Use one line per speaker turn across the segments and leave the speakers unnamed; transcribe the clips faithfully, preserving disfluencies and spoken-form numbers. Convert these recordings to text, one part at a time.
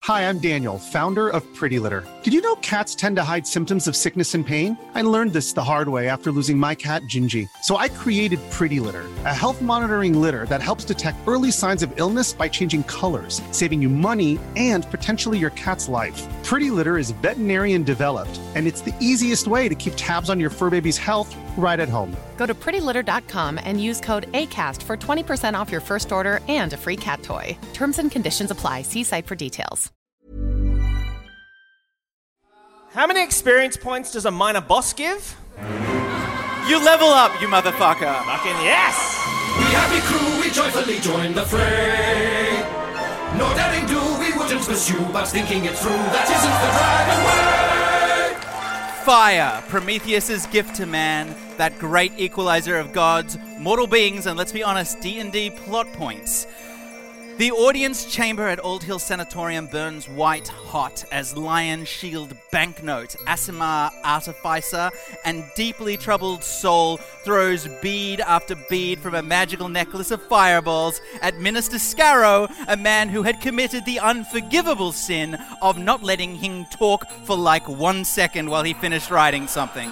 Hi, I'm Daniel, founder of Pretty Litter. Did you know cats tend to hide symptoms of sickness and pain? I learned this the hard way after losing my cat, Gingy. So I created Pretty Litter, a health monitoring litter that helps detect early signs of illness by changing colors, saving you money and potentially your cat's life. Pretty Litter is veterinarian developed, and it's the easiest way to keep tabs on your fur baby's health right at home.
Go to pretty litter dot com and use code ACAST for twenty percent off your first order and a free cat toy. Terms and conditions apply. See site for details.
How many experience points does a minor boss give?
You level up, you motherfucker.
Fucking yes!
We happy crew, we joyfully join the fray. No daring do we wouldn't pursue, but thinking it through, that isn't the dragon way.
Fire, Prometheus's gift to man, that great equalizer of gods, mortal beings, and let's be honest, D and D plot points. The audience chamber at Old Hill Sanatorium burns white hot as Lion Shield Banknote, Asimar Artificer, and deeply troubled soul throws bead after bead from a magical necklace of fireballs at Minister Scarrow, a man who had committed the unforgivable sin of not letting him talk for like one second while he finished writing something.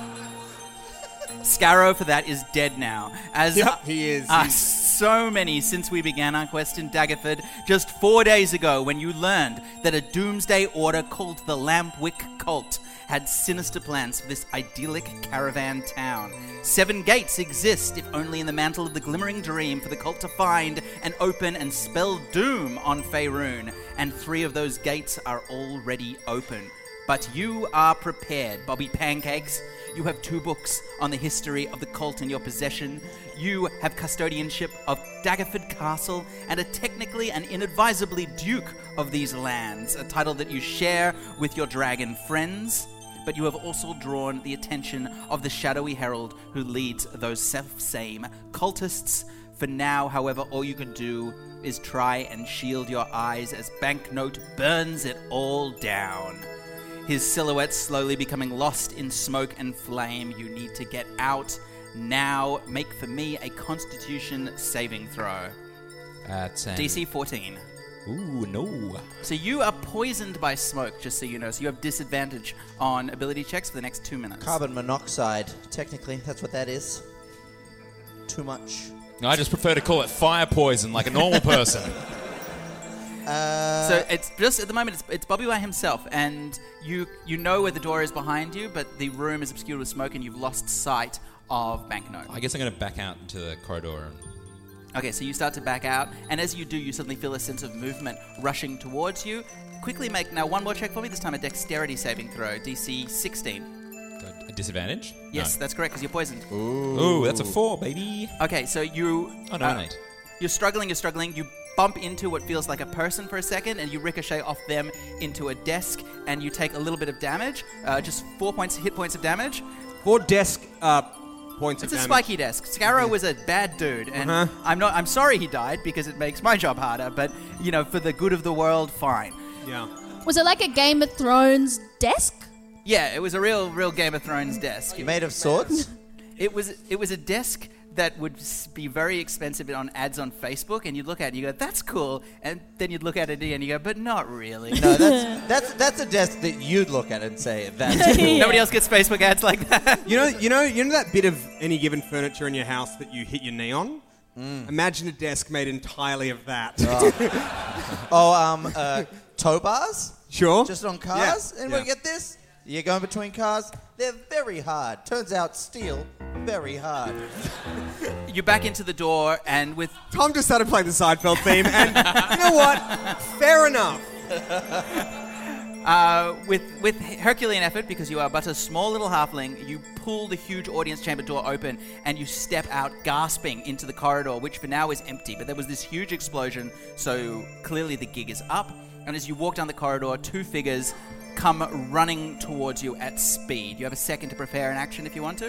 Scarrow, for that, is dead now. As
yep, he is.
Uh, so many since we began our quest in Daggerford, just four days ago when you learned that a doomsday order called the Lampwick Cult had sinister plans for this idyllic caravan town. Seven gates exist, if only in the mantle of the glimmering dream, for the cult to find and open and spell doom on Faerun, and three of those gates are already open. But you are prepared, Bobby Pancakes. You have two books on the history of the cult in your possession. You have custodianship of Daggerford Castle and are technically and inadvisably Duke of these lands, a title that you share with your dragon friends. But you have also drawn the attention of the shadowy herald who leads those self-same cultists. For now, however, all you can do is try and shield your eyes as Banknote burns it all down. His silhouette slowly becoming lost in smoke and flame. You need to get out now. Make for me a Constitution saving throw.
That's
D C fourteen.
Ooh, no.
So you are poisoned by smoke, just so you know. So you have disadvantage on ability checks for the next two minutes.
Carbon monoxide. Technically, that's what that is. Too much.
I just prefer to call it fire poison like a normal person.
Uh,
so it's just at the moment it's, it's Bobby by himself, and you you know where the door is behind you, but the room is obscured with smoke, and you've lost sight of Banknote.
I guess I'm going to back out into the corridor. And...
Okay, so you start to back out, and as you do, you suddenly feel a sense of movement rushing towards you. Quickly make now one more check for me. This time a dexterity saving throw, D C sixteen.
A disadvantage?
Yes,
no.
That's correct, because you're poisoned.
Ooh. Ooh, that's a four, baby.
Okay, so you.
Oh no,
uh,
an eight.
You're struggling. You're struggling. You bump into what feels like a person for a second, and you ricochet off them into a desk, and you take a little bit of damage. Uh, just four points, hit points of damage.
Four desk uh, points
it's
of damage.
It's a spiky desk. Scarrow was a bad dude, and
uh-huh.
I'm not. I'm sorry he died because it makes my job harder. But you know, for the good of the world, fine.
Yeah.
Was it like a Game of Thrones desk?
Yeah, it was a real, real Game of Thrones desk.
Made of swords?
It was. It was a desk that would be very expensive on ads on Facebook, and you'd look at it and you go, that's cool, and then you'd look at it again and you go, but not really.
No, that's that's that's a desk that you'd look at and say, that's cool.
Yeah. Nobody else gets Facebook ads like that.
You know, you know, you know that bit of any given furniture in your house that you hit your knee on? Mm. Imagine a desk made entirely of that.
Oh, oh um, uh, tow bars?
Sure.
Just on cars?
Yeah.
Anyone
yeah.
get this? You're going between cars? They're very hard. Turns out steel, very hard.
You back into the door, and with...
Tom just started playing the Seinfeld theme, and you know what? Fair enough.
Uh, with with Herculean effort, because you are but a small little halfling, you pull the huge audience chamber door open, and you step out gasping into the corridor, which for now is empty. But there was this huge explosion, so clearly the gig is up. And as you walk down the corridor, two figures come running towards you at speed. You have a second to prepare an action if you want to.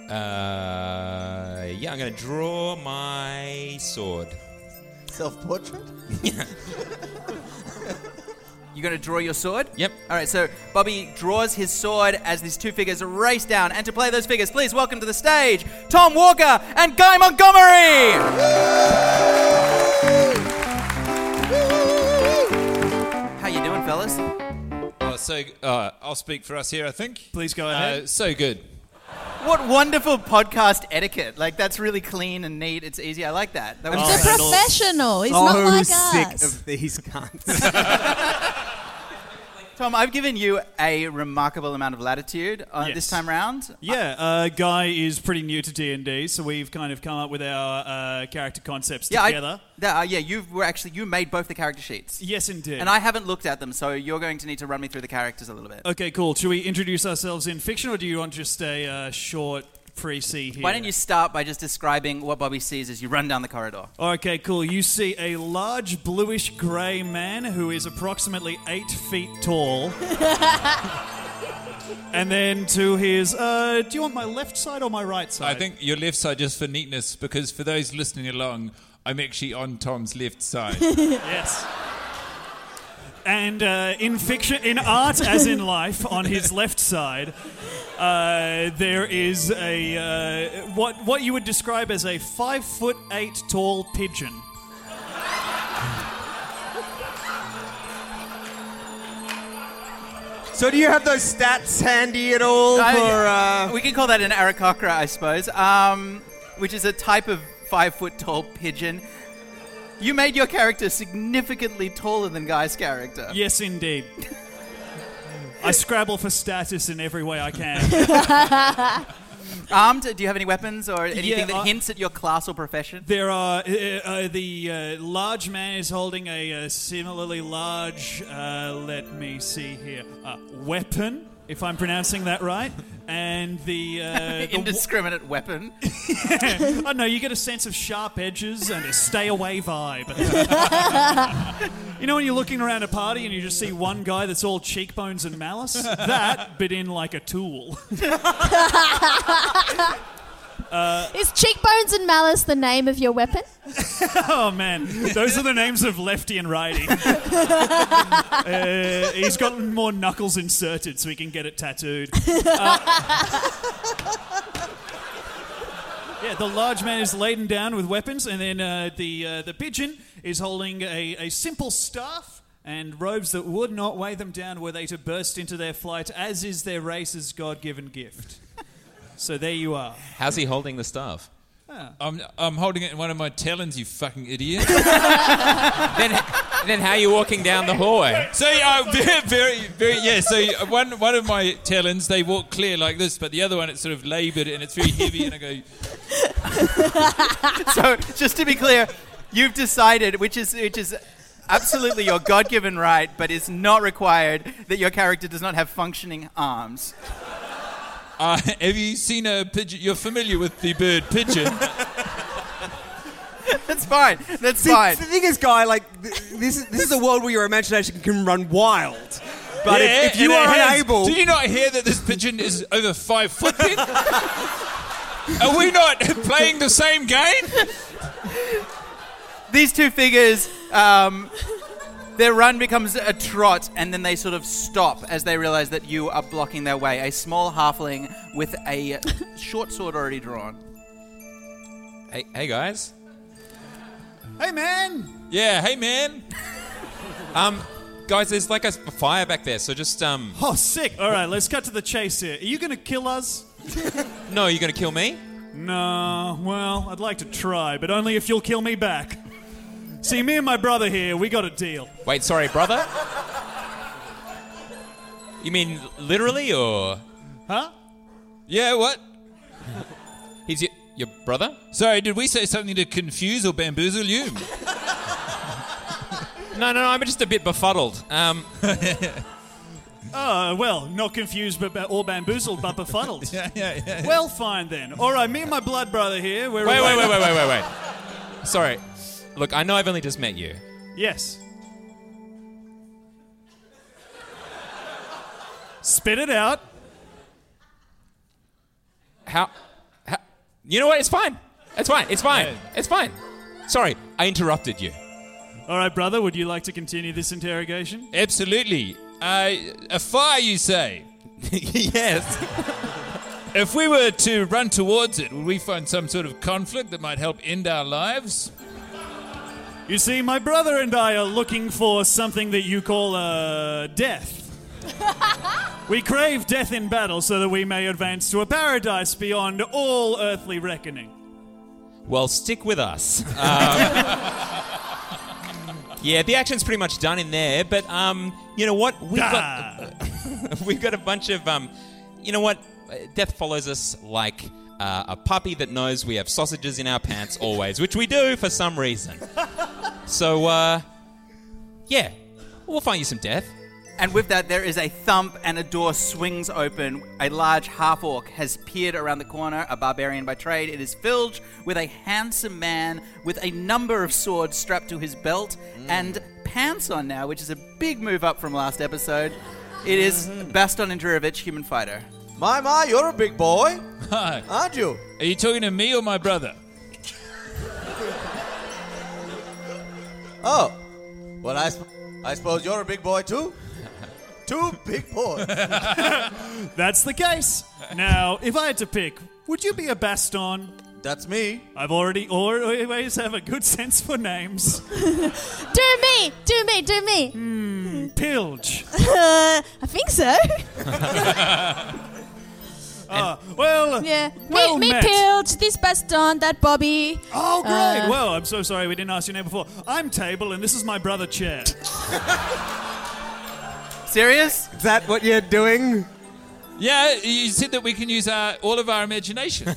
Uh, yeah, I'm going to draw my sword.
Self-portrait?
Yeah.
You're going to draw your sword?
Yep.
All right, so Bobby draws his sword as these two figures race down. And to play those figures, please welcome to the stage, Tom Walker and Guy Montgomery! How you doing, fellas? James?
Oh, so uh, I'll speak for us here, I think.
Please go ahead.
Uh, so good.
What wonderful podcast etiquette. Like, that's really clean and neat. It's easy. I like that. that was
He's a
great.
professional. He's
so
not like
sick
us.
of these cunts.
Tom, I've given you a remarkable amount of latitude uh,
Yes.
this time round.
Yeah, uh, Guy is pretty new to D and D, so we've kind of come up with our uh, character concepts
Yeah,
together.
I, that, uh, yeah, you were actually you made both the character sheets,
Yes, indeed.
and I haven't looked at them, so you're going to need to run me through the characters a little bit.
Okay, cool. Should we introduce ourselves in fiction, or do you want just a uh, short pre-C here?
Why don't you start by just describing what Bobby sees as you run down the corridor?
Okay, cool. You see a large bluish-grey man who is approximately eight feet tall. And then to his... Uh, do you want my left side or my right side?
I think your left side just for neatness, because for those listening along, I'm actually on Tom's left side.
Yes. And uh, in fiction, in art as in life, on his left side, uh, there is a uh, what what you would describe as a five foot eight tall pigeon.
So do you have those stats handy at all?
Uh,
for, uh...
We can call that an Aarakocra, I suppose, um, which is a type of five foot tall pigeon. You made your character significantly taller than Guy's character.
Yes, indeed. I scrabble for status in every way I can.
Armed? Do you have any weapons or anything
Yeah,
that
uh,
hints at your class or profession?
There are uh, uh, the uh, large man is holding a uh, similarly large. Uh, let me see here. Uh, weapon, if I'm pronouncing that right, and the, uh, the
indiscriminate weapon.
I don't know. You get a sense of sharp edges and a stay away vibe. You know when you're looking around a party and you just see one guy that's all cheekbones and malice? That, but in like a tool. Uh,
Is cheekbones and malice the name of your weapon?
Oh man, those are the names of lefty and righty. uh, he's got more knuckles inserted so he can get it tattooed. Uh, yeah, the large man is laden down with weapons, and then uh, the uh, the pigeon is holding a, a simple staff and robes that would not weigh them down were they to burst into their flight, as is their race's God-given gift. So there you are.
How's he holding the staff?
Ah.
I'm, I'm holding it in one of my talons, you fucking idiot.
then, then how are you walking down the hallway?
So, uh, very, very, very, yeah, so one one of my talons, they walk clear like this, but the other one, it's sort of laboured and it's very heavy, and I go...
So, just to be clear, you've decided, which is which is absolutely your God-given right, but it's not required, that your character does not have functioning arms.
Uh, have you seen a pigeon? You're familiar with the bird pigeon.
That's fine. That's
See,
fine.
The thing is, Guy, like, th- this is this is a world where your imagination can run wild. But
Yeah,
if, if you
and
are
it has-
unable...
Do you not hear that this pigeon is over five foot then? Are we not playing the same game?
These two figures, um, their run becomes a trot, and then they sort of stop as they realize that you are blocking their way. A small halfling with a short sword already drawn.
Hey, hey guys.
Hey, man!
Yeah, hey, man.
Um, guys, there's like a fire back there, so just, um...
Oh, sick. All right, let's cut to the chase here. Are you going to kill us?
No, you're going to kill me?
No, well, I'd like to try, but only if you'll kill me back. See, me and my brother here, we got a deal.
Wait, sorry, brother? You mean literally, or...?
Huh?
Yeah, what?
He's your, your brother?
Sorry, did we say something to confuse or bamboozle you?
No, no, no, I'm just a bit befuddled. Um...
Oh, well, not confused but ba- or bamboozled, but befuddled.
yeah, yeah, yeah.
Well, fine then. All right, me and my blood brother here, we're...
Wait, wait, wait, wait, wait, wait, wait. Sorry. Look, I know I've only just met you.
Yes. Spit it out.
How, how... You know what? It's fine. It's fine. It's fine.
Yeah.
It's fine. Sorry, I interrupted you.
All right, brother, would you like to continue this interrogation?
Absolutely. Uh, a fire, you say?
Yes.
If we were to run towards it, would we find some sort of conflict that might help end our lives?
You see, my brother and I are looking for something that you call uh, death. We crave death in battle so that we may advance to a paradise beyond all earthly reckoning.
Well, stick with us. Um, yeah, the action's pretty much done in there, but um, you know what? We've got, we've got a bunch of... Um, you know what? Death follows us like uh, a puppy that knows we have sausages in our pants always, which we do for some reason. So, uh, yeah, we'll find you some death.
And with that, there is a thump and a door swings open. A large half-orc has peered around the corner, a barbarian by trade. It is filled with a handsome man with a number of swords strapped to his belt mm. and pants on now, which is a big move up from last episode. It is Baston Andrurovich, human fighter.
My, my, you're a big boy.
Hi.
Aren't you?
Are you talking to me or my brother?
Oh. Well, I, sp- I suppose you're a big boy, too? Two big boys.
That's the case. Now, if I had to pick, would you be a Baston?
That's me.
I've already always have a good sense for names.
Do me, do me, do me.
Hmm, Pilge.
Uh, I think so.
uh, well,
yeah.
well
me, me
met.
Pilge, this Baston, that Bobby.
Oh, great.
Uh,
well, I'm so sorry we didn't ask your name before. I'm Table, and this is my brother, Chair.
Serious?
Is that what you're doing?
Yeah, you said that we can use our, all of our imagination.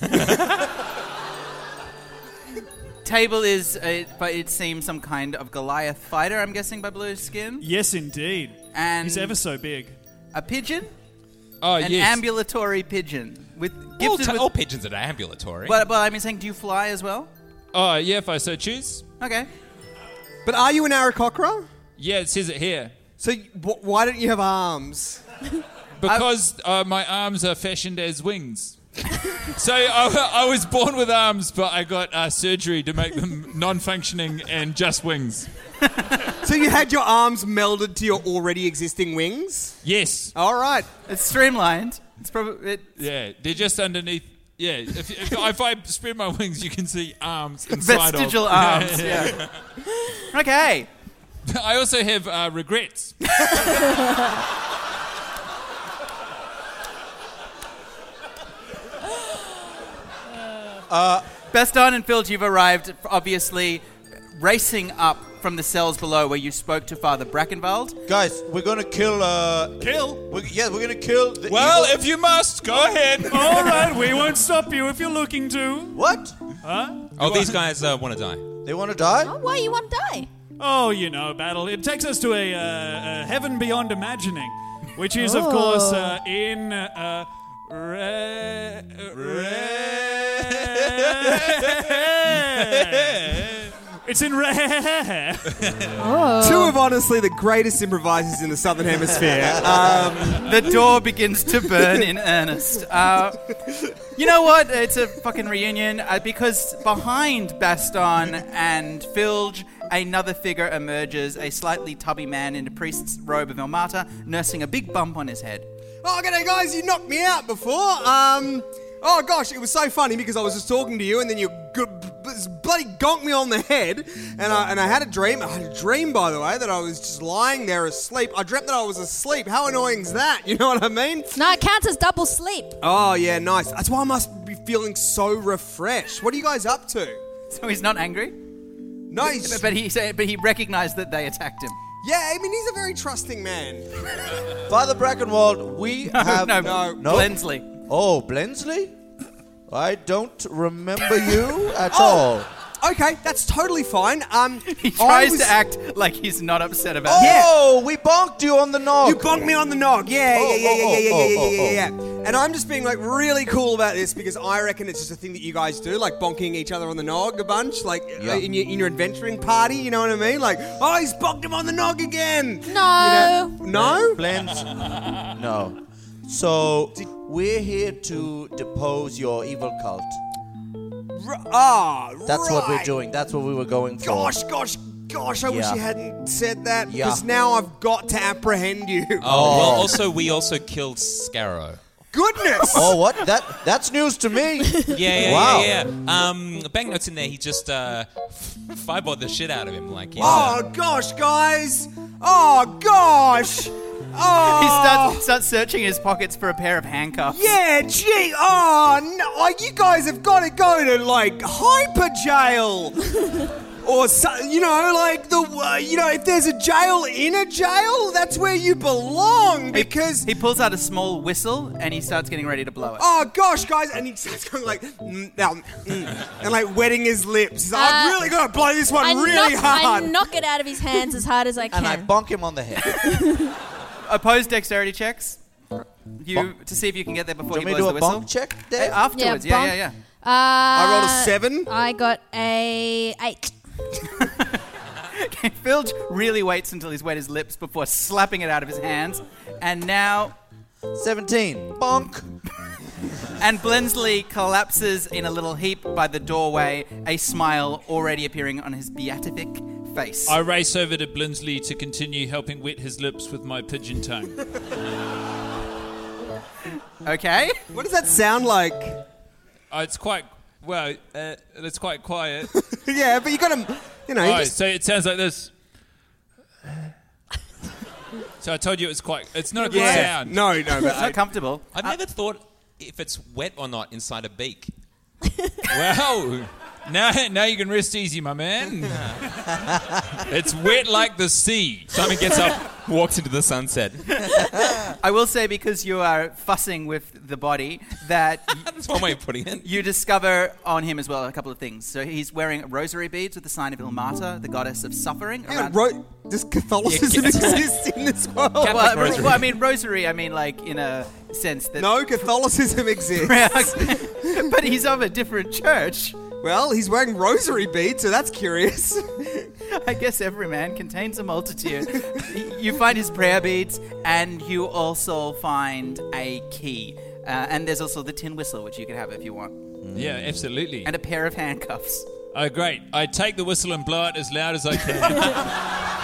Table is, a, but it seems, some kind of Goliath fighter, I'm guessing, by blue skin.
Yes, indeed.
And
he's ever so big.
A pigeon?
Oh,
An
yes.
ambulatory pigeon. With
All,
gifted
t-
with...
all pigeons are ambulatory.
But, but I'm saying, do you fly as well?
Oh, yeah, if I so choose.
Okay.
But are you an Aarakocra?
Yeah, it says it here.
So w- why don't you have arms?
Because uh, my arms are fashioned as wings. So I, I was born with arms, but I got uh, surgery to make them non-functioning and just wings.
So you had your arms melded to your already existing wings?
Yes.
All right.
It's streamlined. It's probably... It,
Yeah, they're just underneath... Yeah, if, if, if I spread my wings, you can see arms inside
Vestigial
of...
arms, yeah. Okay.
I also have uh, regrets.
uh, Baston and Filge, you've arrived, obviously, racing up from the cells below where you spoke to Father Brackenwald.
Guys, we're gonna kill, uh...
Kill?
We're, yeah, we're gonna kill the
Well,
evil...
if you must, go ahead.
All right, we won't stop you if you're looking to.
What?
Huh?
Oh, these guys uh, want to die.
They want to die?
Oh, why you want to die?
Oh, you know, battle. It takes us to a, uh, a heaven beyond imagining, which is, of
Oh.
course, uh, in... Uh, re- re- It's in rare.
Oh.
Two of honestly the greatest improvisers in the Southern Hemisphere. Um,
the door begins to burn in earnest. Uh, you know what? It's a fucking reunion uh, because behind Baston and Filge, another figure emerges, a slightly tubby man in a priest's robe of Ilmata, nursing a big bump on his head.
oh, g'day guys, you knocked me out before. Um, oh gosh, it was so funny because I was just talking to you and then you g- b- bloody gonked me on the head and I, and I had a dream. I had a dream, by the way, that I was just lying there asleep. I dreamt that I was asleep. How annoying is that? You know what I mean?
No, it counts as double sleep.
Oh, yeah, nice. That's why I must be feeling so refreshed. What are you guys up to?
So he's not angry?
No, he's...
But, but he said, but he recognized that they attacked him.
Yeah, I mean, he's a very trusting man.
Father Brackenwald, we have...
no,
no.
No?
Blensley.
Oh, Blensley? I don't remember you at
Oh.
all.
Okay, that's totally fine. Um,
He tries
was-
to act like he's not upset about it.
Oh, we bonked you on the nog.
You bonked me on the nog. Yeah,
Oh,
yeah, yeah, yeah,
oh,
yeah, yeah,
oh,
yeah,
oh,
yeah,
oh,
yeah, yeah. And I'm just being like really cool about this because I reckon it's just a thing that you guys do, like bonking each other on the nog a bunch, like
Yeah.
uh, in your in your adventuring party. You know what I mean? Like, oh, he's bonked him on the nog again.
No.
You know? No.
Blends? No. So, we're here to depose your evil cult.
R- ah,
That's what we're
right.
doing. That's what we were going for.
Gosh, gosh, gosh! I wish
Yeah.
you hadn't said that
Yeah.
because now I've got to apprehend you.
Oh, well, also, we also killed Scarrow.
goodness!
Oh, what? That That's news to me.
Yeah, yeah,
Wow.
yeah, yeah. Um, Banknote's in there. He just uh, five-bored the shit out of him. Like, he's,
Oh,
uh,
gosh, guys! Oh, gosh! Oh!
He starts, starts searching his pockets for a pair of handcuffs.
Yeah, gee, oh, no, oh, you guys have got to go to, like, hyper jail. Or, so, you know, like, the, uh, you know, if there's a jail in a jail, that's where you belong, because...
He pulls out a small whistle and he starts getting ready to blow it.
Oh, gosh, guys, and he starts going like, mm, now, mm, and, like, wetting his lips. He's like, I've
Uh,
really got to blow this one
I
really
knock,
hard.
I knock it out of his hands as hard as I can.
And I bonk him on the head.
Oppose dexterity checks. You to see if you can get there before
Do
he
you want
blows
me to
the
do a
whistle.
bonk check, Dave?
Uh, afterwards, yeah,
bonk.
yeah, yeah.
Uh,
I rolled a seven.
I got a eight.
Okay, Filch really waits until he's wet his lips before slapping it out of his hands, and now
seventeen. Bonk.
And Blensley collapses in a little heap by the doorway, a smile already appearing on his beatific face.
I race over to Blinsley to continue helping wet his lips with my pigeon tongue.
Okay.
What does that sound like?
Oh, it's quite, well, uh, it's quite quiet.
Yeah, but you got to, you know... you
Oh,
just-
so it sounds like this. So I told you it's quite, it's not a good
Yeah.
sound.
No, no, but
It's not comfortable.
I've never thought if it's wet or not inside a beak.
Well, now, now you can rest easy, my man. It's wet like the sea.
Simon gets up, walks into the sunset.
I will say, because you are fussing with the body, that
That's one way of putting it.
you discover on him as well a couple of things. So he's wearing rosary beads with the sign of Ilmata, the goddess of suffering.
Hang on,
around-
ro- does Catholicism
Yeah,
exist in this world?
well,
Catholic
well,
rosary.
well, I mean, rosary, I mean, like, in a sense that...
No, Catholicism exists.
But he's of a different church.
Well, he's wearing rosary beads, so that's curious.
I guess every man contains a multitude. You find his prayer beads, and you also find a key. Uh, and there's also the tin whistle, which you can have if you want.
Yeah, absolutely.
And a pair of handcuffs.
Oh, great. I take the whistle and blow it as loud as I can.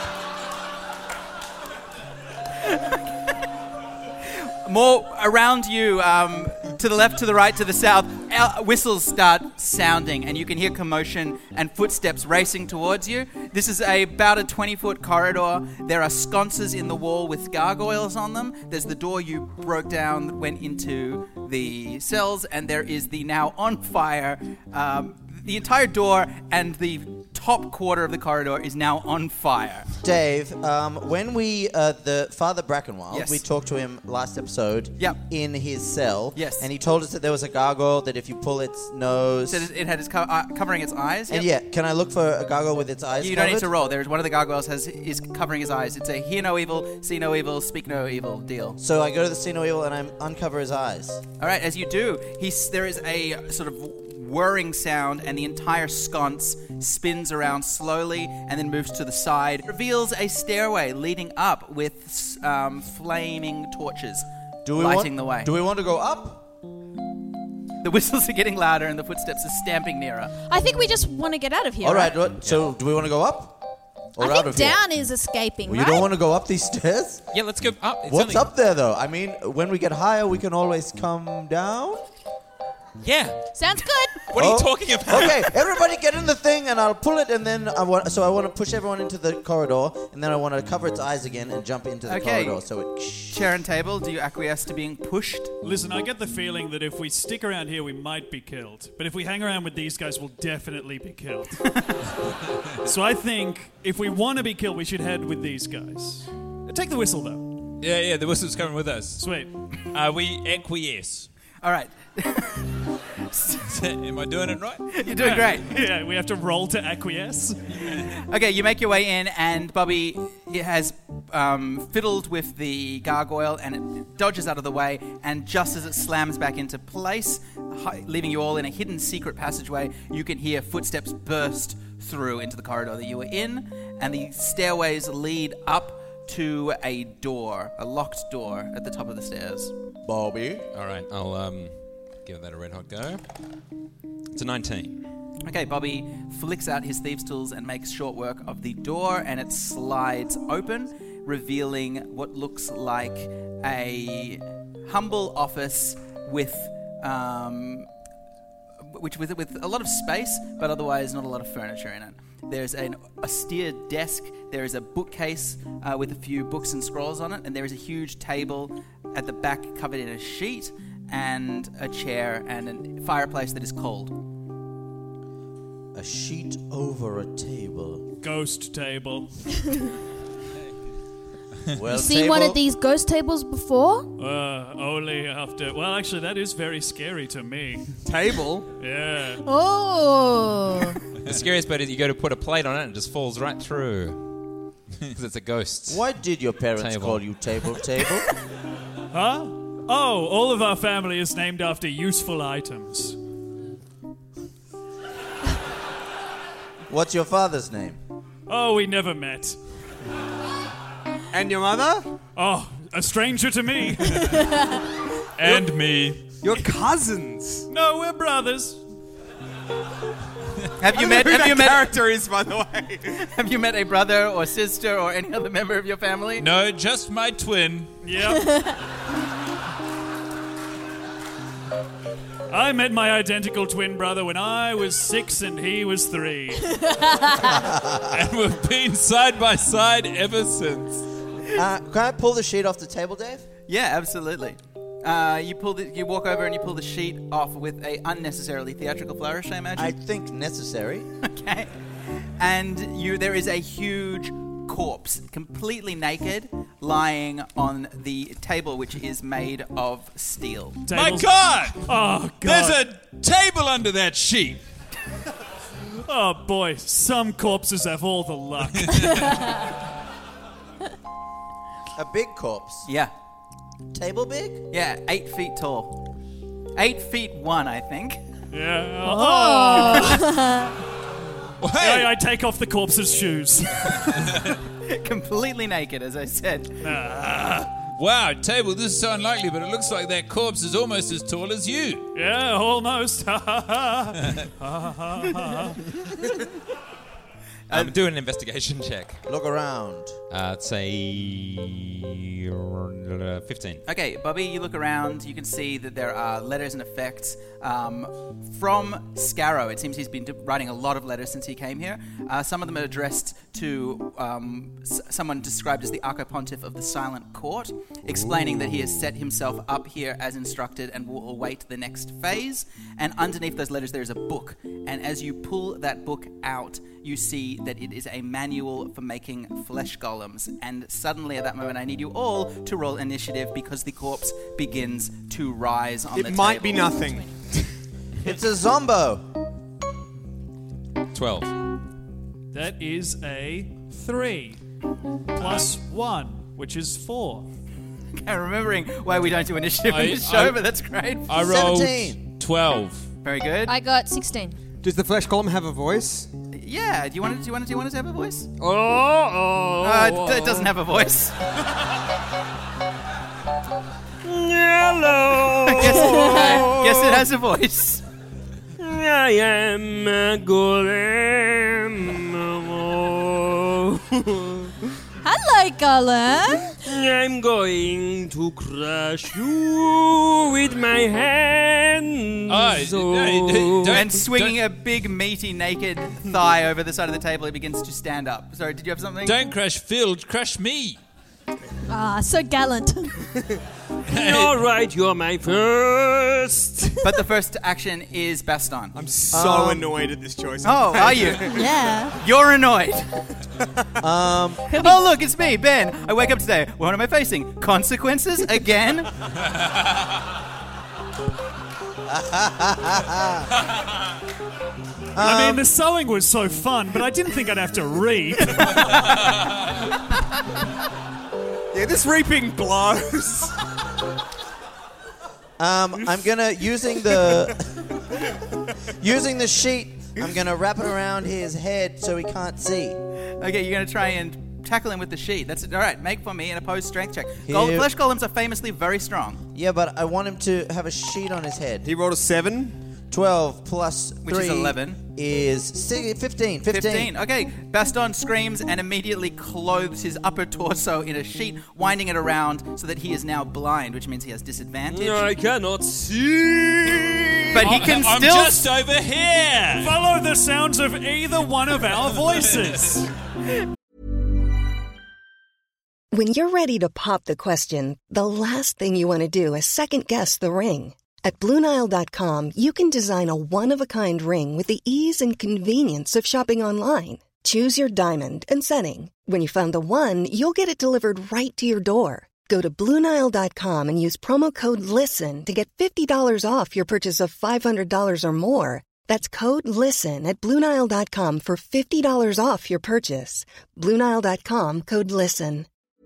More around you, um, to the left, to the right, to the south, uh, whistles start sounding, and you can hear commotion and footsteps racing towards you. This is a, about a twenty-foot corridor. There are sconces in the wall with gargoyles on them. There's the door you broke down that went into the cells, and there is the now on fire. Um, the entire door and the top quarter of the corridor is now on fire.
Dave, um, when we, uh, the Father Brackenwild,
Yes.
we talked to him last episode
Yep.
in his cell.
Yes.
And he told us that there was a gargoyle that if you pull its nose...
So it had its co- uh, covering its eyes.
And
Yep.
yeah, can I look for a gargoyle with its eyes
You don't need
covered?
to roll. There's one of the gargoyles has is covering his eyes. It's a hear no evil, see no evil, speak no evil deal.
So I go to the See No Evil and I uncover his eyes.
All right, as you do, he's there is a sort of whirring sound, and the entire sconce spins around slowly and then moves to the side. It reveals a stairway leading up with um, flaming torches
Do we
lighting
want,
the way.
Do we want to go up?
The whistles are getting louder and the footsteps are stamping nearer.
I think we just want to get out of here.
All right,
right?
what- so do we want to go up? Or
I
out
think
of here?
down is escaping,
Well,
right?
you don't want to go up these stairs?
Yeah, let's go up. It's
What's
only-
up there, though? I mean, when we get higher, we can always come down.
Yeah.
Sounds good.
What are
Oh,
you talking about?
Okay, everybody get in the thing, and I'll pull it, and then I want. So I want to push everyone into the corridor, and then I want to cover its eyes again and jump into the
Okay.
corridor. So it.
Chair and table, do you acquiesce to being pushed?
Listen, I get the feeling that if we stick around here, we might be killed. But if we hang around with these guys, we'll definitely be killed. So I think if we want to be killed, we should head with these guys. Take the whistle, though.
Yeah, yeah, the whistle's coming with us.
Sweet.
Uh, we acquiesce.
All right.
Am I doing it right?
You're doing great.
Yeah, we have to roll to acquiesce.
Okay, you make your way in, and Bobby has um, fiddled with the gargoyle, and it dodges out of the way, and just as it slams back into place, hi- leaving you all in a hidden secret passageway, you can hear footsteps burst through into the corridor that you were in, and the stairways lead up to a door, a locked door at the top of the stairs.
Bobby.
All right, I'll um, give that a red hot go. It's a nineteen.
Okay, Bobby flicks out his thieves' tools and makes short work of the door, and it slides open, revealing what looks like a humble office with, um, which with with a lot of space, but otherwise not a lot of furniture in it. There's an austere desk. There is a bookcase uh, with a few books and scrolls on it, and there is a huge table at the back covered in a sheet, and a chair and a fireplace that is cold.
A sheet over a table.
Ghost table.
Well,
You seen one
table-
of these ghost tables before?
Uh, only after. Well, actually, that is very scary to me.
Table?
Yeah.
Oh.
The scariest part is you go to put a plate on it and it just falls right through. Because it's a ghost.
Why did your parents
Table.
call you table table?
Huh? Oh, all of our family is named after useful items.
What's your father's name?
Oh, we never met.
And your mother?
Oh, a stranger to me.
And me.
Your cousins.
No, we're brothers.
Have you met?
Who
Have
that
you met?
character is, by the way.
Have you met a brother or sister or any other member of your family?
No, just my twin.
Yep. I met my identical twin brother when I was six and he was three.
And we've been side by side ever since.
Uh, can I pull the sheet off the table, Dave?
Yeah, absolutely. Uh, you pull the, you walk over and you pull the sheet off with a unnecessarily theatrical flourish, I imagine.
I think necessary.
Okay. And you, there is a huge corpse, completely naked, lying on the table, which is made of steel.
My
Tables-
God!
Oh, God.
There's a table under that sheet.
Oh, boy. Some corpses have all the luck.
A big corpse.
Yeah.
Table big?
Yeah, eight feet tall. Eight feet one, I think.
Yeah.
Well,
I,
hey,
I take off the corpse's shoes.
Completely naked, as I said.
wow, table, this is so unlikely, but it looks like that corpse is almost as tall as you.
Yeah, almost.
Um, do an investigation check.
Look around.
Uh, let's say uh, fifteen.
Okay, Bobby, you look around. You can see that there are letters and effects um, from Scarrow. It seems he's been d- writing a lot of letters since he came here. Uh, some of them are addressed to um, s- someone described as the Archopontiff of the Silent Court, explaining that he has set himself up here as instructed and will await the next phase. And underneath those letters, there is a book. And as you pull that book out, you see that it is a manual for making flesh golems. And suddenly at that moment, I need you all to roll initiative because the corpse begins to rise on the
It
table.
might be nothing.
It's a zombo.
Twelve.
That is a three. Plus one, which is four.
Okay, remembering why we don't do initiative
I-
in this show,
I-
but that's great.
I rolled
seventeen.
twelve.
Very good.
I got sixteen.
Does the flesh golem have a voice?
yeah, do you want it? Do you want it? Do you want it to have a voice?
Oh, oh.
Uh, it, it doesn't have a voice.
Hello.
yes, yes, it has a voice.
I am a golem.
Hello, Golem.
I'm going to crush you with my hands.
Oh,
So-
no, don't-
And swinging a big, meaty, naked thigh over the side of the table, it begins to stand up. Sorry, did you have something?
Don't crush Phil, crush me.
Ah, so gallant.
All right, you're my first.
But the first action is Baston.
I'm so annoyed at this choice.
Oh, are you?
Yeah.
You're annoyed.
Um,
Oh, look, it's me, Ben. I wake up today. What am I facing? Consequences again?
I mean, the sewing was so fun, but I didn't think I'd have to reap.
Yeah, this reaping blows.
um, I'm gonna using the using the sheet. I'm gonna wrap it around his head so he can't see.
Okay, you're going to try and tackle him with the sheet. That's it. All right, make for me an opposed strength check. Gol-
Here.
flesh golems are famously very strong.
Yeah, but I want him to have a sheet on his head.
He rolled a seven.
Twelve plus
Which
three.
is eleven.
is si- fifteen. fifteen.
fifteen. Okay. Baston screams and immediately clothes his upper torso in a sheet, winding it around so that he is now blind, which means he has disadvantage.
I cannot see.
But he can
I'm
still...
just over here.
Follow the sounds of either one of our voices.
When you're ready to pop the question, the last thing you want to do is second-guess the ring. At Blue Nile dot com, you can design a one-of-a-kind ring with the ease and convenience of shopping online. Choose your diamond and setting. When you find the one, you'll get it delivered right to your door. Go to Blue Nile dot com and use promo code LISTEN to get fifty dollars off your purchase of five hundred dollars or more. That's code LISTEN at Blue Nile dot com for fifty dollars off your purchase. Blue Nile dot com, code LISTEN.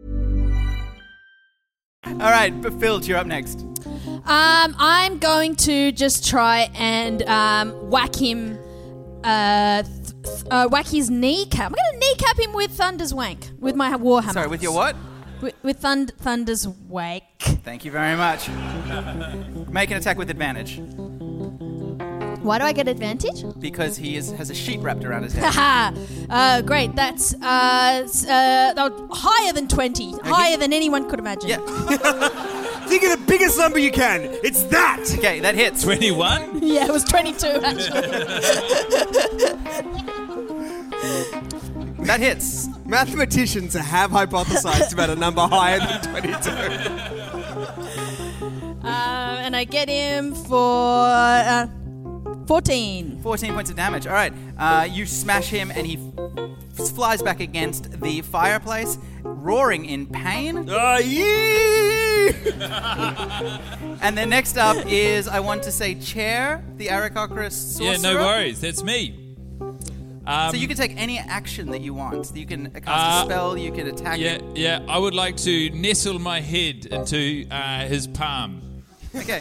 All right, but Phil, you're up next.
Um, I'm going to just try and um, whack him, uh, th- th- uh, whack his kneecap. I'm going to kneecap him with Thunder's Wank, with my warhammer.
Sorry, with your what?
With, with thund- Thunder's Wank.
Thank you very much. Make an attack with advantage.
Why do I get advantage?
Because he is, has a sheet wrapped around his head.
Haha. uh, great. That's uh, s- uh, uh, higher than twenty. Higher than anyone could imagine.
Yeah.
Think of the biggest number you can. It's that.
Okay, that hits.
twenty-one?
Yeah, it was twenty-two, actually.
That hits.
Mathematicians have hypothesized about a number higher than twenty-two.
Um, and I get him for uh, fourteen.
fourteen points of damage. All right. Uh, you smash him and he f- flies back against the fireplace, roaring in pain.
Ah, yee!
And then next up is, I want to say, Chair, the Aarakocra sorcerer.
Yeah, no worries. That's me. Um,
So you can take any action that you want. You can cast
Uh,
a spell, you can attack
yeah,
him.
yeah. I would like to nestle my head into uh, his palm.
Okay.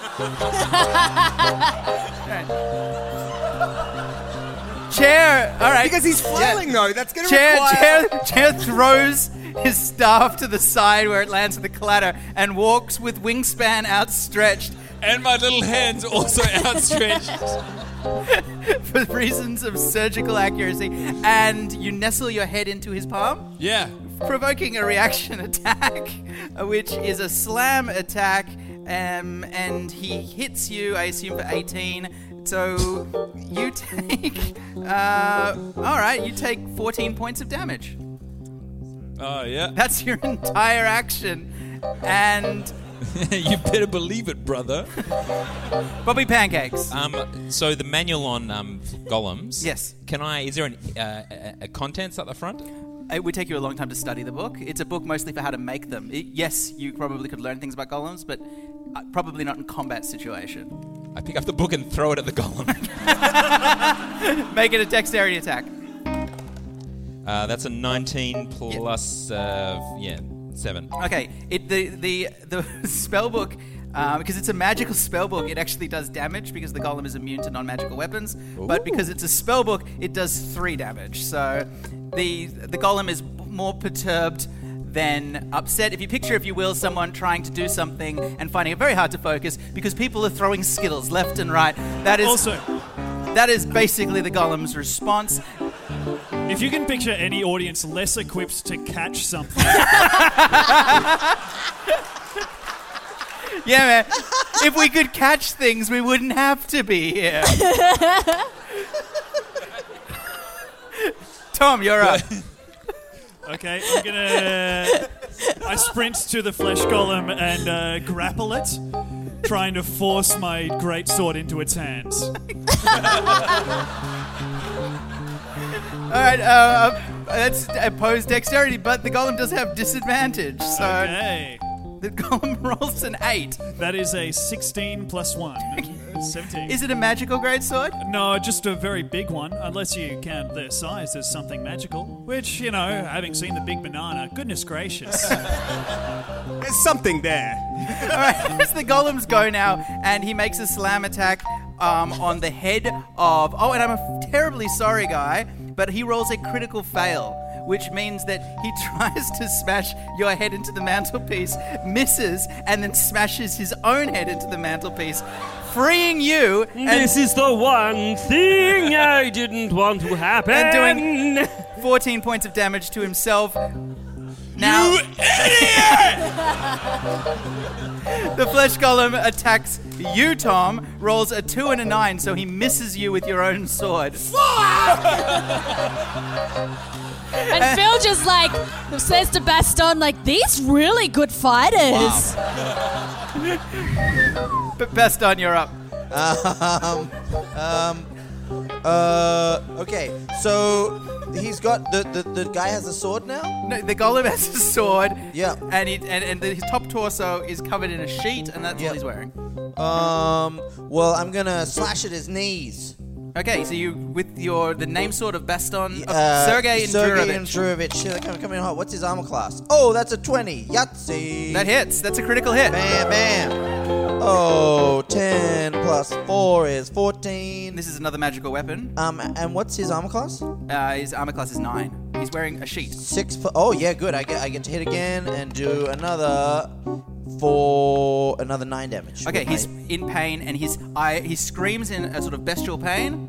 Chair, all right.
Because he's flailing, though. That's going to
Chair,
require...
Chair, Chair throws his staff to the side where it lands with a clatter and walks with wingspan outstretched.
And my little hands also outstretched.
For reasons of surgical accuracy. And you nestle your head into his palm?
Yeah.
Provoking a reaction attack, which is a slam attack. Um, and he hits you, I assume, for eighteen. So you take... Uh, all right, you take fourteen points of damage.
Oh, yeah.
That's your entire action. And...
You better believe it, brother.
Bobby Pancakes.
Um, so the manual on um, golems.
Yes.
Can I? Is there an, uh, a, a contents at the front?
It would take you a long time to study the book. It's a book mostly for how to make them. It, yes, you probably could learn things about golems, but uh, probably not in combat situation.
I pick up the book and throw it at the golem.
Make it a dexterity attack.
Uh, that's a nineteen plus, uh, yeah, seven.
Okay, it the the the spell book. Uh, because it's a magical spellbook, it actually does damage because the golem is immune to non-magical weapons. Ooh. But because it's a spellbook, it does three damage. So the the golem is more perturbed than upset. If you picture, if you will, someone trying to do something and finding it very hard to focus because people are throwing skittles left and right. That is
also
that is basically the golem's response.
If you can picture any audience less equipped to catch something.
Yeah, man. If we could catch things, we wouldn't have to be here. Tom, you're up.
Okay, I'm gonna... I sprint to the flesh golem and uh, grapple it, trying to force my greatsword into its hands.
All right, uh, that's opposed dexterity, but the golem does have disadvantage, so...
Okay.
The golem rolls an eight.
That is a sixteen plus one. seventeen.
Is it a magical greatsword?
No, just a very big one, unless you count their size as something magical. Which, you know, having seen the big banana, goodness gracious.
There's something there.
All right, as the golems go now, and he makes a slam attack um, on the head of... Oh, and I'm a terribly sorry guy, but he rolls a critical fail, which means that he tries to smash your head into the mantelpiece, misses, and then smashes his own head into the mantelpiece, freeing you. And
This is the one thing I didn't want to happen.
And doing fourteen points of damage to himself. Now,
You idiot!
the flesh golem attacks you, Tom. Rolls a two and a nine, so he misses you with your own sword.
And Phil just like says to Baston, like, these really good fighters.
But Baston, you're up.
Um, um, uh, okay, so he's got the, the the guy has a sword now.
No, the golem has a sword.
Yeah.
And he and, and the, his top torso is covered in a sheet, and that's
Yep.
all he's wearing.
Um, well, I'm gonna slash at his knees.
Okay, so you with your the name sword of Baston, of
Uh,
Sergei
Sergei
Endurovich.
Endurovich. Shit, come, come in hot. What's his armor class? Oh, that's a twenty. Yahtzee.
That hits. That's a critical hit.
Bam, bam. Oh, ten plus four is fourteen.
This is another magical weapon.
Um, and what's his armor class?
Uh, his armor class is nine. He's wearing a sheet.
Six foot. Oh yeah, good. I get I get to hit again and do another for another nine damage.
Okay,
with
he's
my-
in pain, and his eye he screams in a sort of bestial pain.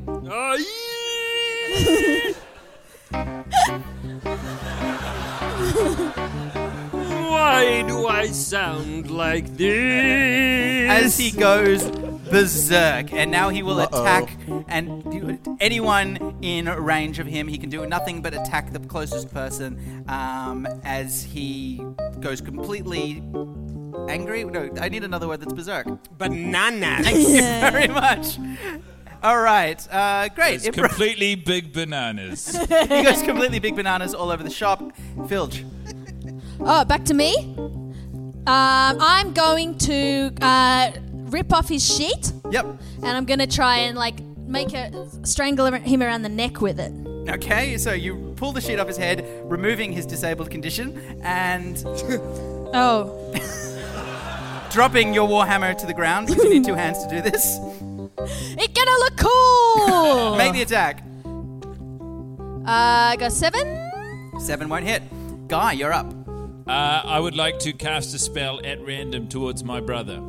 Why do I sound like this?
As he goes berserk, and now he will
Uh-oh.
attack and do- anyone in range of him. He can do nothing but attack the closest person um, as he goes completely angry. No, I need another word that's berserk.
Bananas.
Thank you very much. All right, uh, great.
It's completely big bananas.
He goes completely big bananas all over the shop. Filge.
Oh, back to me. Um, I'm going to uh, rip off his sheet.
Yep.
And I'm going to try and like make a strangle him around the neck with it.
Okay, so you pull the sheet off his head, removing his disabled condition, and
Oh.
dropping your warhammer to the ground because you need two hands to do this.
It's gonna look cool.
Make the attack.
Uh, I got seven.
Seven won't hit. Guy, you're up.
Uh, I would like to cast a spell at random towards my brother.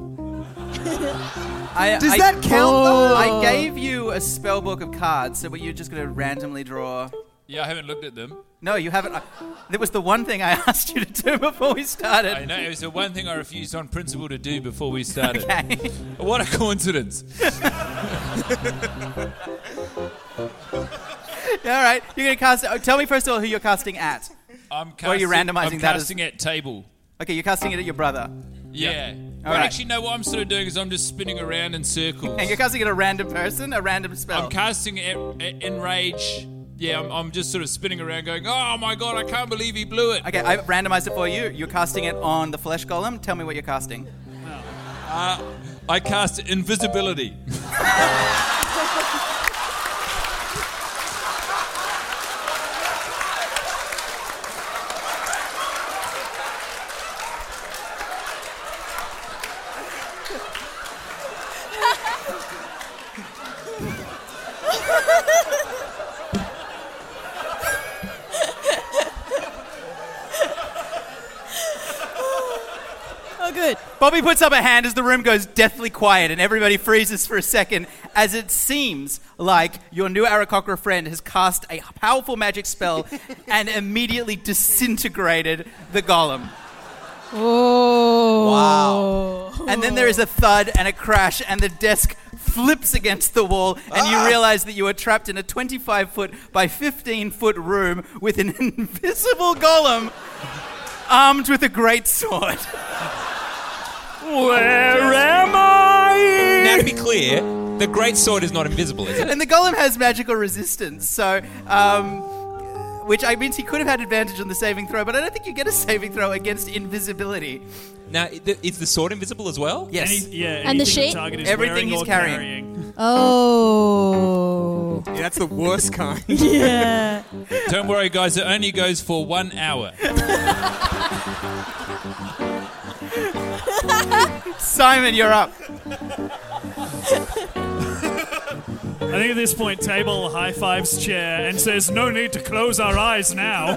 I,
Does
I-
that count, though?
I gave you a spell book of cards, so you're just going to randomly draw.
Yeah, I haven't looked at them.
No, you haven't. Uh, that was the one thing I asked you to do before we started.
I know, it was the one thing I refused on principle to do before we started.
Okay.
What a coincidence.
All right, you're going to cast. Oh, tell me first of all who you're casting at.
I'm casting,
Or are you randomizing
I'm
that as-
casting at table.
Okay, you're casting it at your brother.
Yeah.
All
Well,
right.
actually, no, what I'm sort of doing is I'm just spinning around in circles.
And you're casting it at a random person, a random spell.
I'm casting it at Enrage. Yeah, I'm, I'm just sort of spinning around going, oh my god, I can't believe he blew it.
Okay, I've randomized it for you. You're casting it on the flesh golem. Tell me what you're casting.
Uh, I cast invisibility.
Oh, good.
Bobby puts up a hand as the room goes deathly quiet and everybody freezes for a second as it seems like your new Aarakocra friend has cast a powerful magic spell and immediately disintegrated the golem.
Oh.
Wow.
And then there is a thud and a crash and the desk flips against the wall and
Ah.
you realize that you are trapped in a twenty-five foot by fifteen foot room with an invisible golem armed with a great sword.
Where am I?
Now, to be clear, the great sword is not invisible, is it?
And the golem has magical resistance, so, um, which I means he could have had advantage on the saving throw, but I don't think you get a saving throw against invisibility.
Now, th- is the sword invisible as well?
Yes.
Any, yeah,
And the
anything
sheet?
target is
Everything
wearing
he's
or
carrying.
Oh.
Yeah, that's the worst kind.
Yeah.
Don't worry, guys, it only goes for one hour.
Simon, you're up.
I think at this point, Table high fives chair and says, "No need to close our eyes now."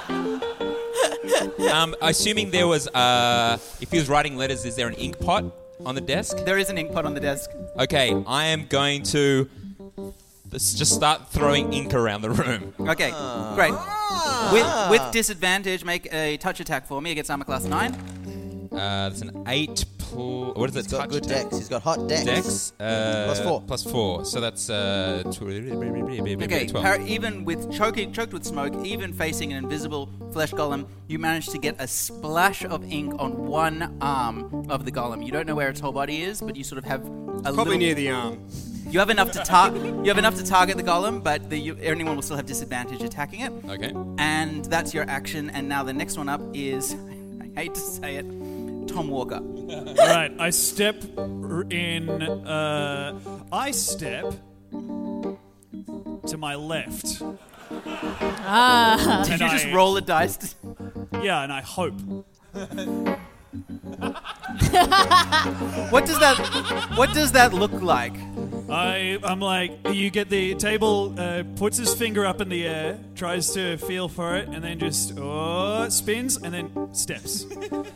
Um, assuming there was, uh, if he was writing letters, is there an ink pot on the desk?
There is an ink pot on the desk.
Okay, I am going to let's just start throwing ink around the room.
Okay, great. With, with disadvantage, make a touch attack for me against armor class nine.
Uh, that's an eight. Pl- what is it?
He's got
touch
good
attack?
dex. He's got hot dex.
Dex. Uh,
Plus four.
Plus four. So that's uh, tw-
Okay,
twelve.
par- even with choking, choked with smoke, even facing an invisible flesh golem, you manage to get a splash of ink on one arm of the golem. You don't know where its whole body is, but you sort of have a
Probably
little...
near the arm.
You have enough to tar- You have enough to target the golem, but the, you, anyone will still have disadvantage attacking it.
Okay.
And that's your action. And now the next one up is, I hate to say it, Tom Walker.
All right, I step r- in. Uh, I step to my left.
Ah.
Did
And
you just
I-
roll a dice? To-
Yeah, and I hope.
what does that? What does that look like?
I, I'm like, you get the table, uh, puts his finger up in the air, tries to feel for it, and then just oh, spins, and then steps.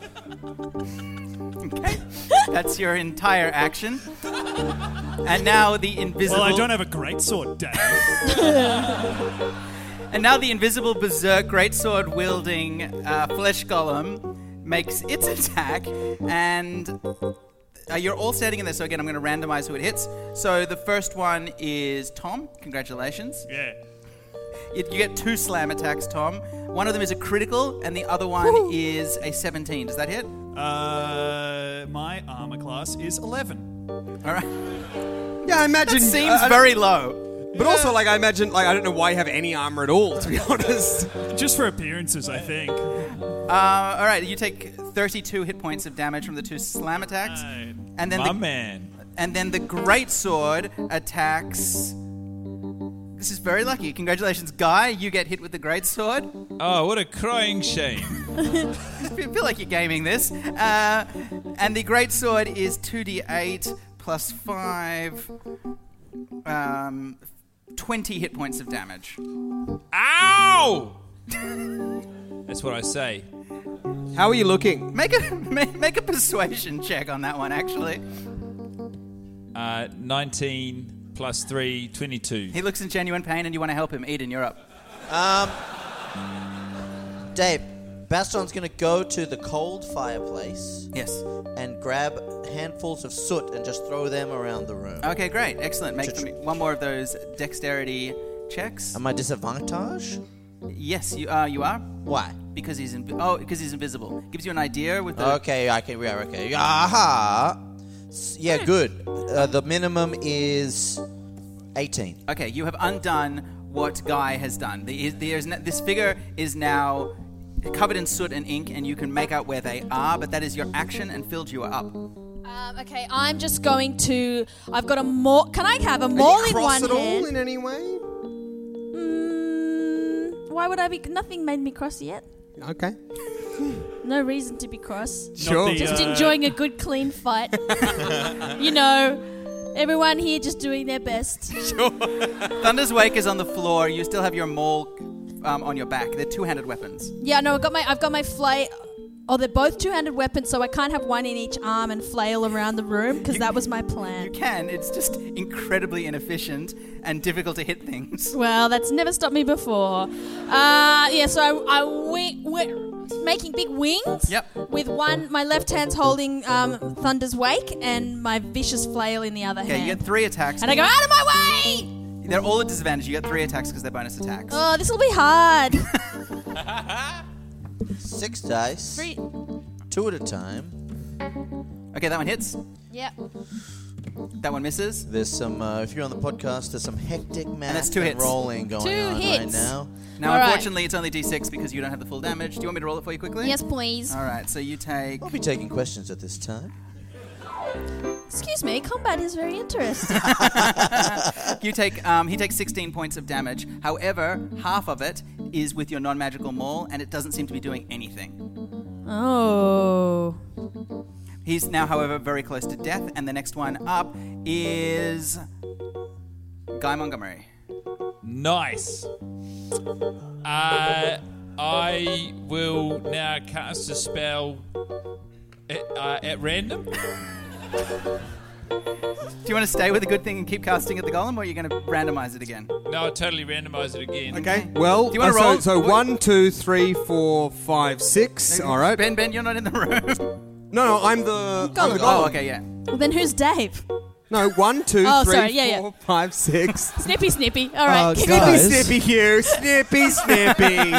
Okay, that's your entire action. And now the invisible.
Well, I don't have a great sword, Dave.
And now the invisible berserk greatsword wielding uh, flesh golem makes its attack, and uh, you're all standing in there. So again, I'm going to randomize who it hits. So the first one is Tom. Congratulations.
Yeah.
You, you get two slam attacks, Tom. One of them is a critical, and the other one Woo. is a seventeen. Does that hit?
Uh, my armor class is eleven.
All right.
Yeah, I imagine...
That seems
uh,
very low.
But yeah. also, like, I imagine, like, I don't know why you have any armor at all, to be honest.
Just for appearances, I think.
Uh, all right, you take thirty-two hit points of damage from the two slam attacks.
Right.
And then
My
the,
man.
And then the greatsword attacks... This is very lucky. Congratulations, Guy. You get hit with the greatsword.
Oh, what a crying shame.
I feel like you're gaming this. Uh, and the greatsword is two d eight plus five... Um, twenty hit points of damage.
Ow! That's what I say.
How are you looking?
Make a make, make a persuasion check on that one, actually.
Uh, nineteen plus three, twenty-two.
He looks in genuine pain, and you want to help him. Eden, you're up.
Um, Dave, Baston's going to go to the cold fireplace.
Yes.
And grab handfuls of soot and just throw them around the room.
Okay, great. Excellent. Make them, one more of those dexterity checks.
Am I disadvantaged?
Yes, you are. You are.
Why?
Because he's invi- oh, because he's invisible. Gives you an idea with the...
Okay, I can. Yeah, okay. Aha! S- Yeah, good. Uh, the minimum is eighteen.
Okay, you have undone what Guy has done. The, there's n- this figure is now covered in soot and ink, and you can make out where they are, but that is your action, and filled you are up.
Um, okay, I'm just going to. I've got a more. Can I have a maul in one
at
hand?
all in any way?
Mm, why would I be? Nothing made me cross yet.
Okay.
No reason to be cross.
Sure.
The,
Just
uh,
enjoying a good, clean fight. You know, everyone here just doing their best.
Sure. Thunder's Wake is on the floor. You still have your maul um, on your back. They're two-handed weapons.
Yeah, no, I've got my. I've got my flail. Oh, they're both two-handed weapons, so I can't have one in each arm and flail around the room because that was my plan.
You can. It's just incredibly inefficient and difficult to hit things.
Well, that's never stopped me before. Uh, yeah, so I, I wi- wi- making big wings.
Yep.
With one, my left hand's holding um, Thunder's Wake and my vicious flail in the other
Okay,
hand.
you get three attacks.
And I go, out of my way!
They're all at disadvantage. You get three attacks because they're bonus attacks.
Oh, this will be hard.
Six dice.
Three.
Two at a time.
Okay, that one hits.
Yep.
That one misses.
There's some, uh, if you're on the podcast, there's some hectic math
that's two
and
hits.
rolling going
Two
on
hits.
right now.
Now,
All right.
unfortunately, it's only d six because you don't have the full damage. Do you want me to roll it for you quickly?
Yes, please.
All right, so you take...
I'll be taking questions at this time.
Excuse me, combat is very interesting.
You take, um, he takes sixteen points of damage. However, half of it is with your non-magical maul, and it doesn't seem to be doing anything.
Oh.
He's now, however, very close to death, and the next one up is Guy Montgomery.
Nice. Uh, I will now cast a spell at, uh, at random.
Do you want to stay with the good thing and keep casting at the golem, or are you going to randomize it again?
No, I'll totally randomize it again.
Okay. Well,
Do you wanna
uh,
roll?
So, so one, two, three, four, five, six. All right.
Ben, Ben, you're not in the room.
No, no, I'm the. I'm
Golem.
the golem.
Oh, okay, yeah.
Well, then who's Dave?
No, one, two,
Oh,
three,
sorry, yeah,
four, five, six.
Snippy, Snippy. All right.
Uh,
keep
Snippy,
going.
guys.
snippy, Hugh. Snippy, snippy.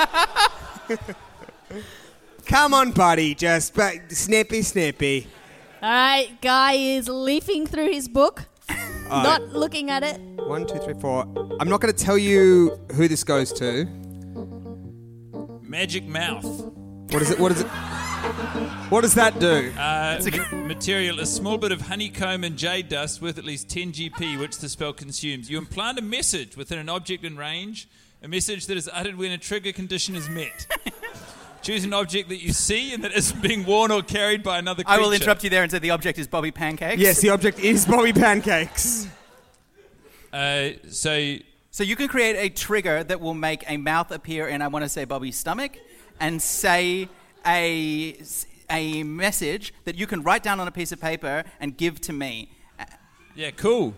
Come on, buddy. Just but snippy, snippy.
All right. Guy is leafing through his book, not looking at it.
One, two, three, four. I'm not going to tell you who this goes to.
Magic mouth.
What is it? What is it? What does that do?
Uh, material, a small bit of honeycomb and jade dust worth at least ten G P, which the spell consumes. You implant a message within an object in range, a message that is uttered when a trigger condition is met. Choose an object that you see and that isn't being worn or carried by another creature.
I will interrupt you there and say the object is Bobby Pancakes.
Yes, the object is Bobby Pancakes.
Uh, so,
So you can create a trigger that will make a mouth appear in, I want to say, Bobby's stomach, and say a, a message that you can write down on a piece of paper and give to me.
yeah, cool.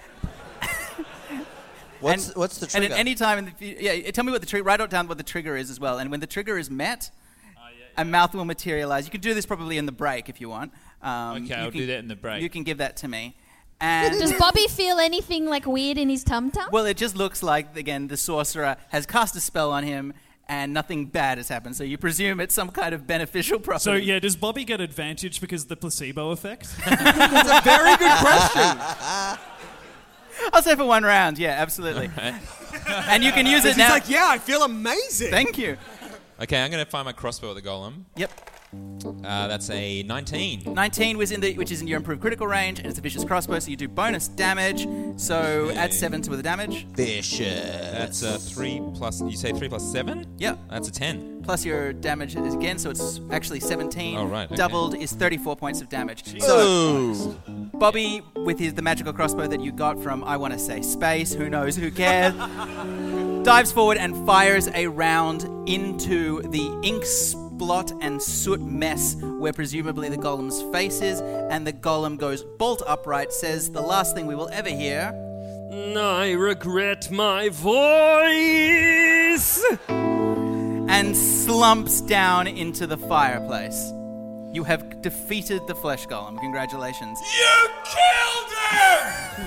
What's
and,
what's the
And
trigger?
at any time in the fu- yeah, tell me what the trigger. Write down what the trigger is as well. And when the trigger is met, a mouth will materialize. You can do this probably in the break if you want. Um,
Okay,
you
I'll
can-
do that in the break.
You can give that to me. And
Does Bobby feel anything like weird in his tum tum?
well, it just looks like again the sorcerer has cast a spell on him, and nothing bad has happened. So you presume it's some kind of beneficial property.
So, yeah, does Bobby get advantage because of the placebo effect?
That's a very good question.
I'll say for one round. Yeah, absolutely. And you can use it
He's
now.
like, yeah, I feel amazing.
Thank you.
Okay, I'm going to find my crossbow at the golem.
Yep.
Uh, that's a nineteen.
nineteen was in the, which is in your improved critical range, and it's a vicious crossbow, so you do bonus damage. So add seven to the damage.
Vicious.
That's a three plus. You say three plus seven?
Yeah.
That's a ten.
Plus your damage is again, so it's actually seventeen.
Oh, right, okay.
Doubled is thirty-four points of damage. So Bobby, with his the magical crossbow that you got from, I want to say space, who knows, who cares, dives forward and fires a round into the ink splot and soot mess where presumably the golem's face is, and the golem goes bolt upright, says the last thing we will ever hear.
I regret my voice.
And slumps down into the fireplace. You have defeated the flesh golem. Congratulations.
You killed him!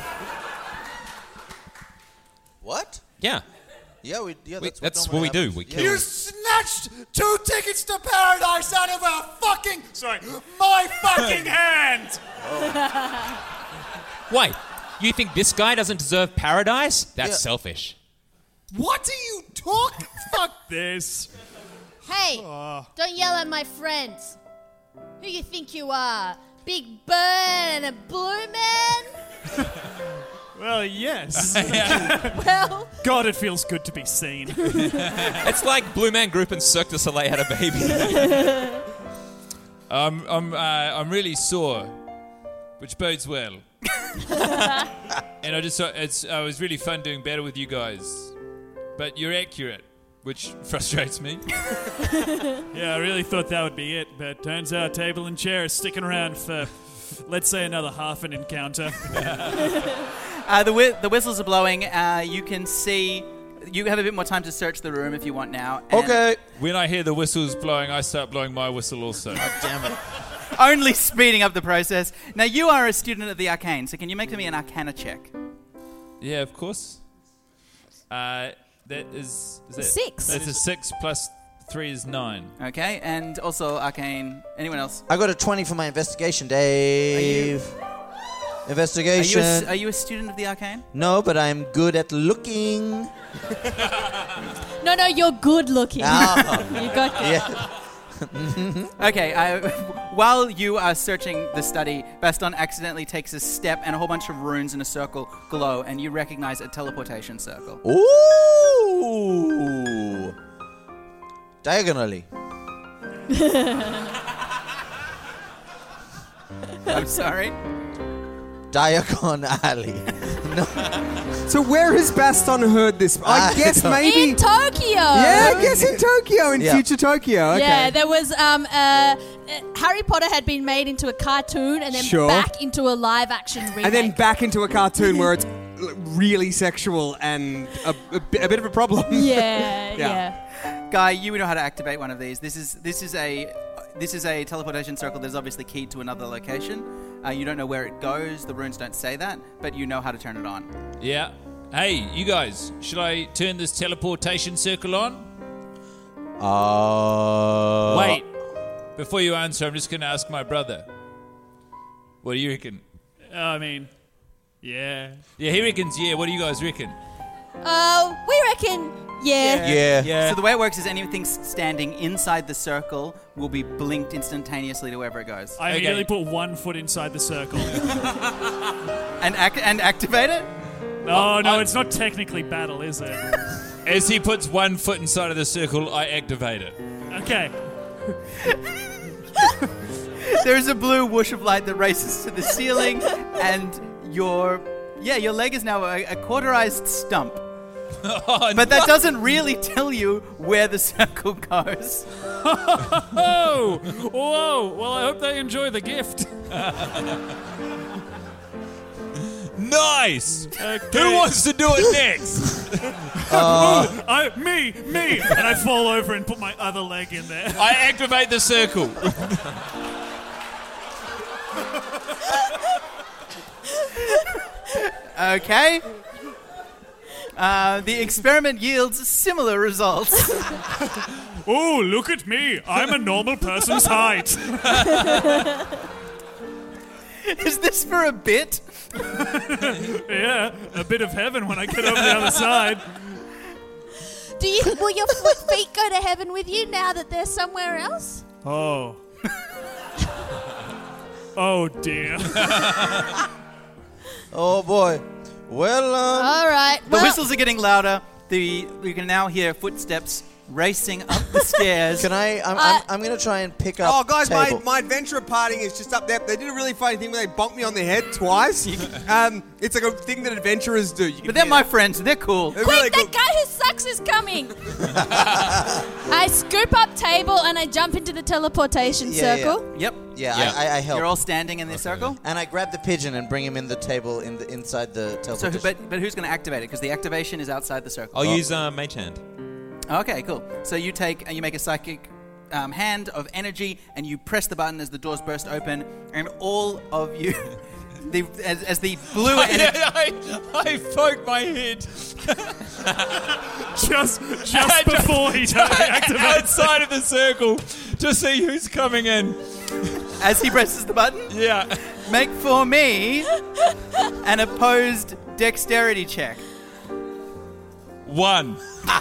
What?
Yeah.
Yeah, we. Yeah,
We-
that's,
that's
normally
what we do.
happens.
We
Yeah.
kill
You snatched two tickets to paradise out of our fucking, sorry, my fucking hand!
Wait, you think this guy doesn't deserve paradise? That's
Yeah.
selfish.
What are you talking? Fuck this.
Hey, don't yell at my friends. Who you think you are? Big Bird and a Blue Man?
Well, yes.
Well,
God, it feels good to be seen.
It's like Blue Man Group and Cirque du Soleil had a baby.
I'm, I'm, uh, I'm really sore, which bodes well. And I just thought it's, uh, it was really fun doing battle with you guys. But you're accurate, which frustrates me.
Yeah, I really thought that would be it, but turns out table and chair is sticking around for, let's say, another half an encounter.
Uh, the, whi- the whistles are blowing. Uh, you can see... You have a bit more time to search the room if you want now. and
Okay.
When I hear the whistles blowing, I start blowing my whistle also.
Damn it.
Only speeding up the process. Now, you are a student of the arcane, so can you make me an arcana check?
Yeah, of course. Uh, that is... is that,
Six.
That's a six plus three is nine.
Okay, and also arcane. Anyone else?
I got a twenty for my investigation, Dave.
Are you,
Investigation.
a, are you a student of the arcane?
No, but I'm good at looking.
no, no, you're good looking.
Ah.
You got
Yeah.
Okay, uh, while you are searching the study, Baston accidentally takes a step and a whole bunch of runes in a circle glow, and you recognize a teleportation circle.
Ooh. Diagonally.
I'm sorry?
Diagon Alley. No.
So where has Baston heard this? I
I
guess
don't-
maybe
In Tokyo.
Yeah, I guess in Tokyo, in
Yeah.
future Tokyo. Okay.
Yeah, there was um, uh, uh, Harry Potter had been made into a cartoon and then
Sure.
back into a live action remake.
And then back into a cartoon where it's l- really sexual and a, a, bi- a bit of a problem.
yeah,
Yeah.
yeah.
Guy, you know how to activate one of these. This is this is a this is a teleportation circle that is obviously keyed to another location. Uh, you don't know where it goes. The runes don't say that, but you know how to turn it on.
Yeah. Hey, you guys, should I turn this teleportation circle on?
Uh,
Wait. Before you answer, I'm just going to ask my brother. What do you reckon?
I mean, yeah.
Yeah, he reckons yeah. What do you guys reckon?
Uh, we reckon, yeah.
Yeah.
Yeah.
So the way it works is anything s- standing inside the circle will be blinked instantaneously to wherever it goes.
I
Okay.
immediately put one foot inside the circle.
And ac- and activate it?
Oh, no, it's not technically battle, is it?
As he puts one foot inside of the circle, I activate it.
Okay.
There's a blue whoosh of light that races to the ceiling, and your yeah, your leg is now a, a cauterized stump.
Oh,
But that doesn't really tell you where the circle goes.
Oh, whoa. Well, I hope they enjoy the gift.
Nice!
Okay.
Who wants to do it next?
Ooh, I, me, me. And I fall over and put my other leg in there.
I activate the circle.
Okay. Uh, the experiment yields similar results.
Oh, look at me. I'm a normal person's height.
Is this for a bit?
Yeah, a bit of heaven when I get over the other side.
Do you? Will your foot feet go to heaven with you now that they're somewhere else?
Oh. Oh, dear.
Oh boy. Well, um,
All right.
The
Well,
whistles are getting louder. The you can now hear footsteps racing up the stairs.
can I? I'm,
Uh,
I'm, I'm going to try and pick up.
Oh, guys, my,
table.
my adventurer partying is just up there. They did a really funny thing where they bonked me on the head twice. um, it's like a thing that adventurers do. You can
But they're
hear
my
that.
friends. They're cool.
They're
quick!
really
That
good.
guy who sucks is coming. I scoop up table and I jump into the teleportation
Yeah,
circle.
Yep.
Yeah,
Yeah.
I, I, I help.
You're all standing in this circle.
and I grab the pigeon and bring him in the table in the inside the
So,
teleportation.
who, but but who's going to activate it? Because the activation is outside the circle.
I'll use uh, Mage Hand.
Okay, cool. So you take and you make a psychic um, hand of energy, and you press the button as the doors burst open, and all of you, the as, as the blue energy.
I, I poke my head
Just, just before he totally activates.
outside of the circle to see who's coming in.
As he presses the button,
Yeah.
make for me an opposed dexterity check.
One.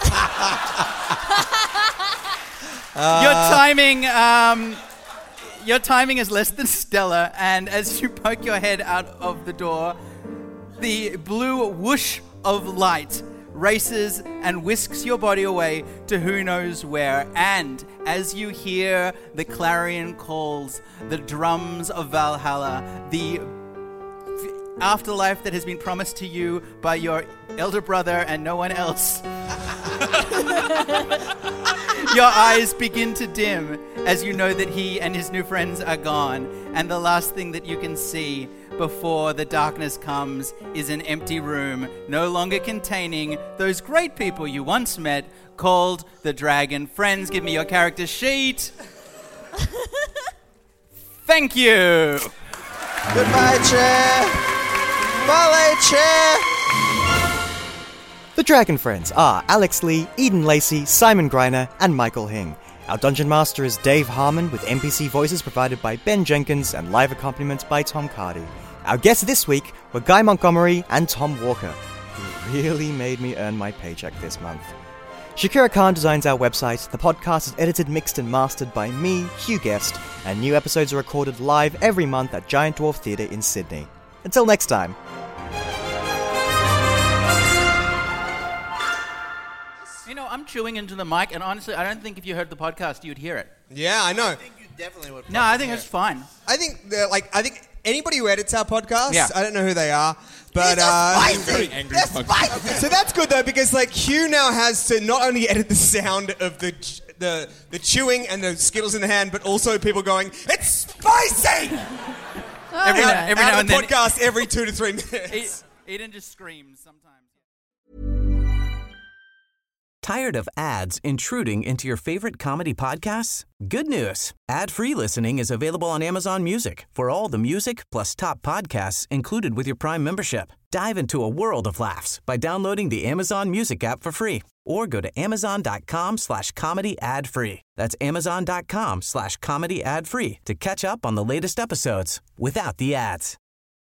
Your timing, um, your timing is less than stellar, and as you poke your head out of the door, the blue whoosh of light races and whisks your body away to who knows where. And as you hear the clarion calls, the drums of Valhalla, the afterlife that has been promised to you by your elder brother and no one else. Your eyes begin to dim as you know that he and his new friends are gone. And the last thing that you can see before the darkness comes is an empty room, no longer containing those great people you once met called the Dragon Friends. Give me your character sheet. Thank you.
Goodbye, chair. Ballet chair.
The Dragon Friends are Alex Lee, Eden Lacey, Simon Greiner, and Michael Hing. Our Dungeon Master is Dave Harmon, with N P C voices provided by Ben Jenkins and live accompaniment by Tom Cardy. Our guests this week were Guy Montgomery and Tom Walker, who really made me earn my paycheck this month. Shakira Khan designs our website. The podcast is edited, mixed, and mastered by me, Hugh Guest, and new episodes are recorded live every month at Giant Dwarf Theatre in Sydney. Until next time.
You know, I'm chewing into the mic, and honestly, I don't think if you heard the podcast, you'd hear it.
Yeah, I know.
You definitely would.
No, I think it's fine.
I think, the, like, I think anybody who edits our podcast,
Yeah.
I don't know who they are, but uh,
Very angry podcast.
so that's good though because like Hugh now has to not only edit the sound of the ch- the the chewing and the Skittles in the hand, but also people going, "It's spicy!"
Every,
out,
now, every
out
now
of
and
the
then.
podcast every two to three minutes.
E- Eden just screams sometimes.
Tired of ads intruding into your favorite comedy podcasts? Good news. Ad-free listening is available on Amazon Music for all the music plus top podcasts included with your Prime membership. Dive into a world of laughs by downloading the Amazon Music app for free or go to amazon.com slash comedy ad free. That's amazon.com slash comedy ad free to catch up on the latest episodes without the ads.